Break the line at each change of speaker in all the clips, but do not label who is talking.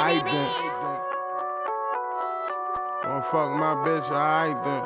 Alright then. Wanna fuck my bitch, alright then.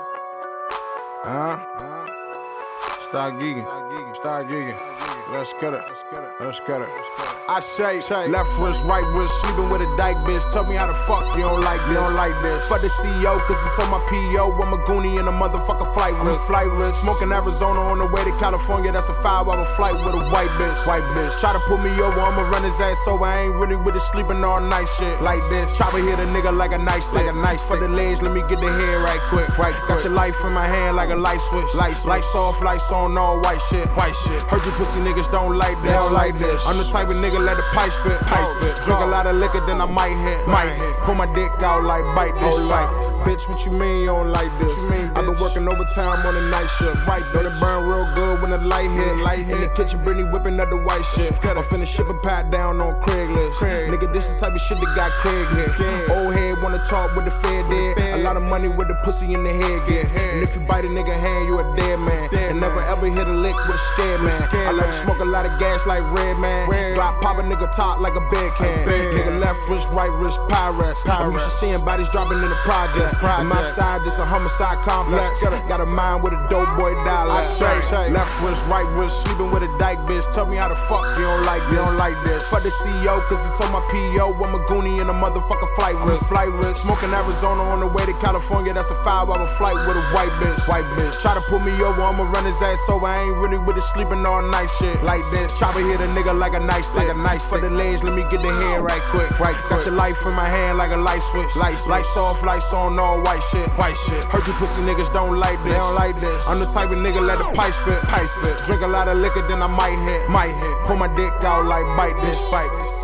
Start gigging. Let's cut it. I say, left wrist, right wrist, sleeping with a dyke bitch. Tell me how the fuck you don't like this. Fuck the CEO, cause he told my PO I'm a goonie and a motherfucker flight risk. Smoking Arizona on the way to California, that's a 5-hour flight with a white bitch. Try to pull me over, I'ma run his ass over. I ain't really with the sleeping all night shit. Like this, chopper hit a nigga like a nice stick. For the legs, let me get the hair right quick. Got your life in my hand like a light switch. Lights off, lights on, all white shit. Heard you pussy niggas don't like this. I'm the type of nigga let the pipe spit. Drink a lot of liquor, then I might hit. Pull my dick out like bite this. Bitch, what you mean you don't like this? I've been working overtime on the night shift. Let it burn real good when the light hit. In the kitchen, Brittany whipping up the white shit. I'm finna ship a pat down on Craigslist. Nigga, this the type of shit that got Craig hit. Old head wanna talk with the Fed dead. A lot of money with the pussy in the head get. And if you bite a nigga hand, you a dead man. And never ever hit a lick with a scared man. I like to smoke a lot of gas like Red Man. Glock pop a nigga top like a bed can. Nigga left wrist, right wrist, Pyrex. I'm used to seeing bodies dropping in the project. On my side, this a homicide complex. Got a mind with a dope boy dialect. Left wrist, right wrist, sleeping with a dyke bitch. Tell me how the fuck you don't like this. Fuck the CEO, cause he told my PO I'm a goonie and a motherfucker flight risk. Smoking Arizona on the way to California, that's a 5-hour flight with a white bitch. Try to pull me over, I'ma run his ass over. I ain't really with the sleeping all night shit. Like this, chopper hit a nigga like a nice stick. For the legs, let me get the hair right quick. Got your life in my hand like a light switch. Lights off, lights on, all white shit. Heard you pussy niggas don't like this. I'm the type of nigga let the pipe spit. Drink a lot of liquor, then I might hit. Pull my dick out like bite this.